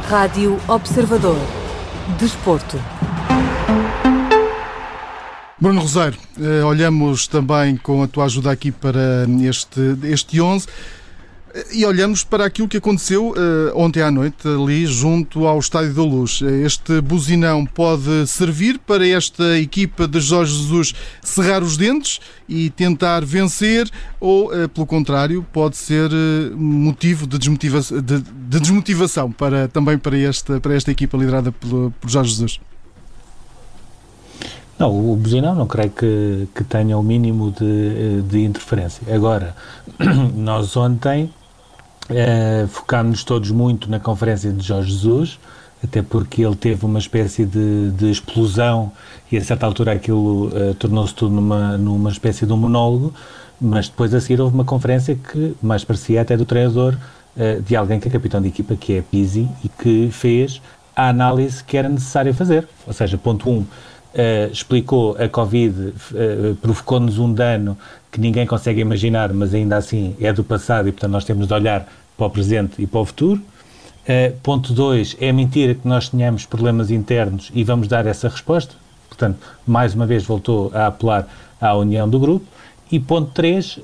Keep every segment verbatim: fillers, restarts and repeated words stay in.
Rádio Observador. Desporto. Bruno Rosário, olhamos também com a tua ajuda aqui para este, este onze e olhamos para aquilo que aconteceu uh, ontem à noite ali junto ao Estádio da Luz. Este buzinão pode servir para esta equipa de Jorge Jesus cerrar os dentes e tentar vencer ou, uh, pelo contrário, pode ser uh, motivo de, desmotiva de, de desmotivação para, também para esta, para esta equipa liderada pelo, por Jorge Jesus? Não, o buzinão não creio que, que tenha o mínimo de, de interferência. Agora, nós ontem eh, focámos-nos todos muito na conferência de Jorge Jesus, até porque ele teve uma espécie de, de explosão e a certa altura aquilo eh, tornou-se tudo numa, numa espécie de um monólogo, mas depois a seguir houve uma conferência que mais parecia até do treinador eh, de alguém que é capitão de equipa, que é Pizzi, e que fez a análise que era necessário fazer. Ou seja, ponto um, Uh, explicou a Covid, uh, provocou-nos um dano que ninguém consegue imaginar, mas ainda assim é do passado e, portanto, nós temos de olhar para o presente e para o futuro. Uh, ponto dois, é mentira que nós tenhamos problemas internos e vamos dar essa resposta. Portanto, mais uma vez voltou a apelar à união do grupo. E ponto três,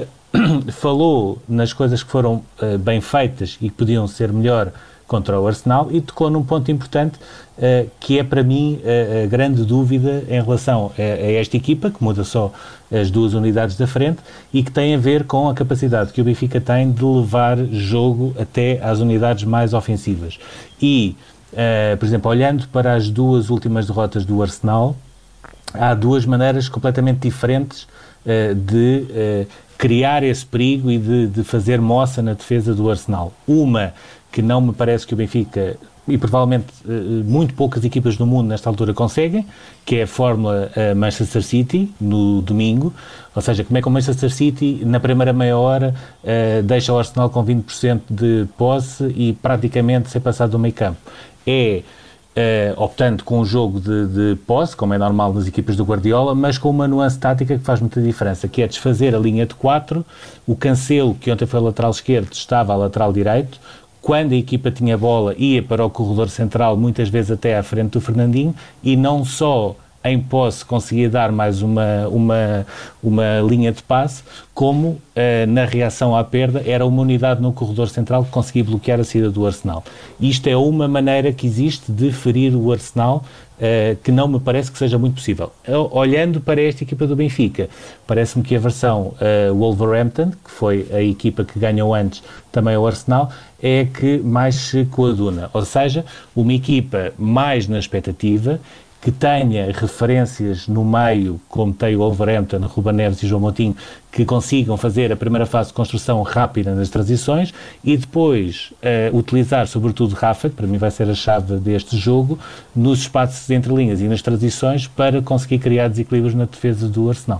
uh, falou nas coisas que foram uh, bem feitas e que podiam ser melhor contra o Arsenal e tocou num ponto importante uh, que é para mim uh, a grande dúvida em relação a, a esta equipa, que muda só as duas unidades da frente e que tem a ver com a capacidade que o Benfica tem de levar jogo até às unidades mais ofensivas. E, uh, por exemplo, olhando para as duas últimas derrotas do Arsenal, há duas maneiras completamente diferentes uh, de uh, criar esse perigo e de, de fazer moça na defesa do Arsenal. Uma que não me parece que o Benfica, e provavelmente muito poucas equipas do mundo nesta altura conseguem, que é a fórmula Manchester City, no domingo. Ou seja, como é que o Manchester City, na primeira meia hora, deixa o Arsenal com vinte por cento de posse e praticamente sem passar do meio campo. É Uh, optando com um jogo de, de posse, como é normal nas equipas do Guardiola, mas com uma nuance tática que faz muita diferença, que é desfazer a linha de quatro. O Cancelo, que ontem foi lateral esquerdo, estava a lateral direito. Quando a equipa tinha bola, ia para o corredor central, muitas vezes até à frente do Fernandinho, e não só em posse conseguia dar mais uma, uma, uma linha de passe, como uh, na reação à perda era uma unidade no corredor central que conseguia bloquear a saída do Arsenal. Isto é uma maneira que existe de ferir o Arsenal, uh, que não me parece que seja muito possível. Eu, olhando para esta equipa do Benfica, parece-me que a versão uh, Wolverhampton, que foi a equipa que ganhou antes também o Arsenal, é a que mais se coaduna. Ou seja, uma equipa mais na expectativa, que tenha referências no meio, como tem o Wolverhampton, Ruben Neves e João Moutinho, que consigam fazer a primeira fase de construção rápida nas transições e depois uh, utilizar, sobretudo Rafa, que para mim vai ser a chave deste jogo, nos espaços entre linhas e nas transições para conseguir criar desequilíbrios na defesa do Arsenal.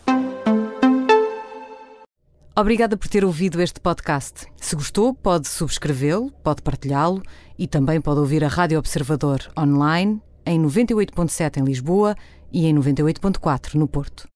Obrigada por ter ouvido este podcast. Se gostou, pode subscrevê-lo, pode partilhá-lo e também pode ouvir a Rádio Observador online em noventa e oito ponto sete em Lisboa e em noventa e oito ponto quatro no Porto.